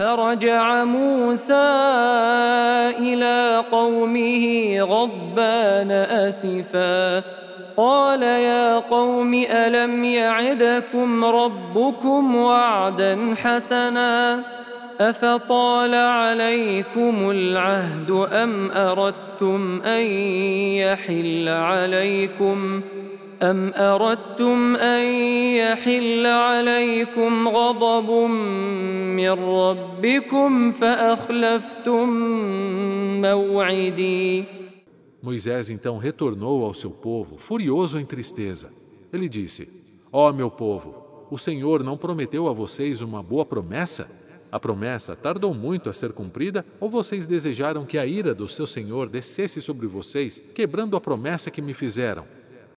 فرجع موسى إلى قومه غضبان أسفا قال يا قوم ألم يعدكم ربكم وعدا حسنا أفطال عليكم العهد أم أردتم أن يحل عليكم غضب من ربكم فأخلفتم موعدي. Moisés então retornou ao seu povo, furioso em tristeza. Ele disse: Ó meu povo, o Senhor não prometeu a vocês uma boa promessa? A promessa tardou muito a ser cumprida ou vocês desejaram que a ira do seu Senhor descesse sobre vocês, quebrando a promessa que me fizeram?